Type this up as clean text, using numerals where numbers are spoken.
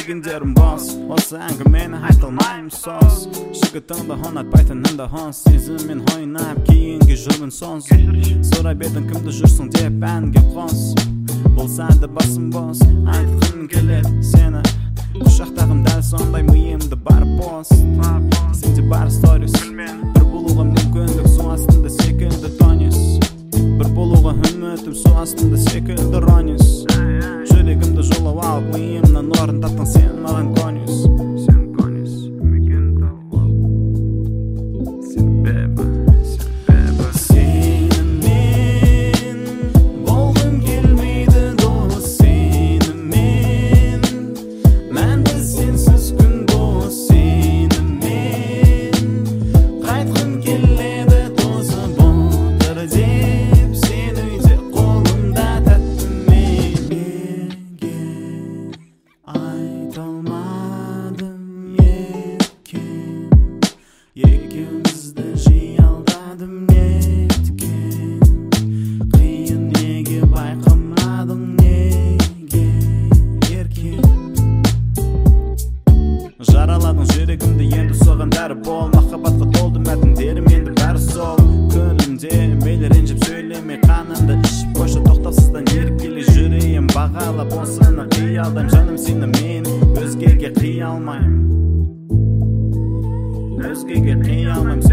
дегендерім бос. Осы әңгімені айтылмайым сос. Жігітіңді ұнатпайтынымды хос. Сезіммен ойнап кейінге жүрмін сонсыз. Сұрап едің кімді жүрсің деп әнге қос. Болса да басым бос, айтқым келеді сені. Құшақтағым дәл сондай миымды бар бос. Сенде бар сторис, бір болуға мүмкіндік су астында секілді тонис. Бір болуға үмітім су астында секілді ронис. Жүрегімді жолау алып миымнан орын таптың сен маған конюс. Сен конюс, мекен тауып себебі сенімен болғым келмейді дос. Сенімен мәнді сенсіз күн бос. Сенімен қайтқым келеді тозып отыр деп. Сен үйде қолымда тәттімен. Неге айталмадым екен, екеумізді жиі алдадым неткен. Қиын неге байқамадың, неге еркен. Жараладың жүрегімді, енді соған дәрі бол. Махаббатқа толды мәтіндерім, енді бәрі сол. Күнімде мейлі ренжіп сөйлемей, қанымды ішіп қойшы тоқтаусыздан еркелей жүрейін. Бағалап осыны қиялдайым, жаным сені мен өзгеге қия алмайым. Өзгеге қия алмайым